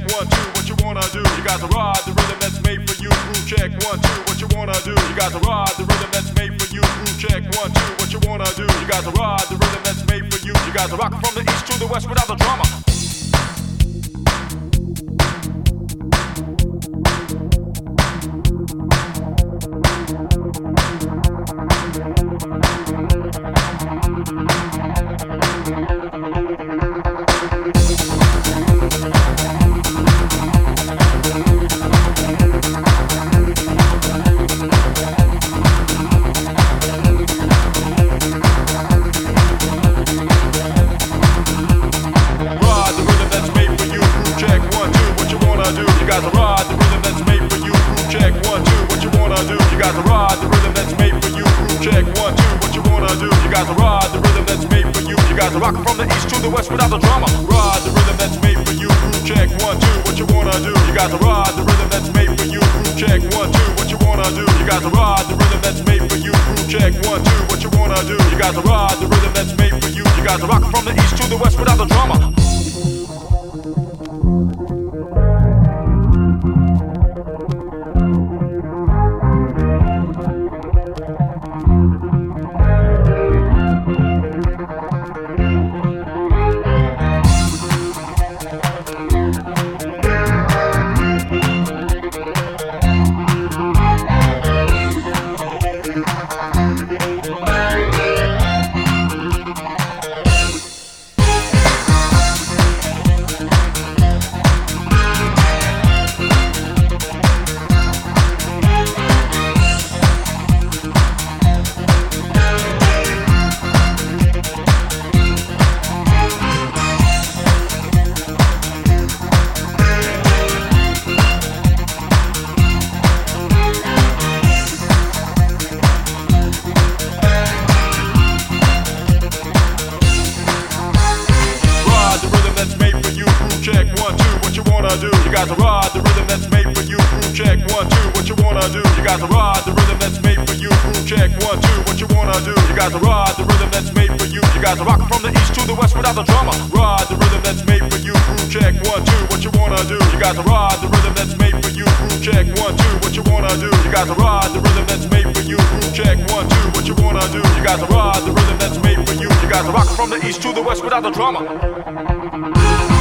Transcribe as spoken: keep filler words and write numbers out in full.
one, two, what you wanna do? You got to ride the rhythm that's made for you. Groove check, one, two, what you wanna do? You got to ride the rhythm that's made for you. Groove check, one, two, what you wanna do? You got to ride the rhythm that's made for you. You got to rock from the east to the west without the drama. You got to ride the rhythm that's made for you. Groove check, one, two, what you wanna do? You got to ride the rhythm that's made for you. Groove check, one, two, what you wanna do? You got to ride the rhythm that's made for you. You got to rock from the east to the west without the drama. Ride the rhythm that's made for you. Groove check, one, two, what you wanna do? You got to ride the rhythm that's made for you. Groove check, one, two, what you wanna do? You got to ride the rhythm that's made for you. Groove check, one, two, what you wanna do? You got to ride the rhythm that's made for you. You got to rock from the east to the west without the drama. Do. You got to ride the rhythm that's made for you. Groove check, one, two, what you wanna do? You got to ride the rhythm that's made for you. Groove check, one, two, what you wanna do? You got to ride the rhythm that's made for you. You got to rock from the east to the west without the drama. Ride the rhythm that's made for you. Groove check, one, two, what you wanna do? You got to ride the rhythm that's made for you. Groove check, one, two, what you wanna do? You got to ride the rhythm that's made for you. Groove check, one, two, what you wanna do? You got to ride the rhythm that's made for you. You got to rock from the east to the west without the drama.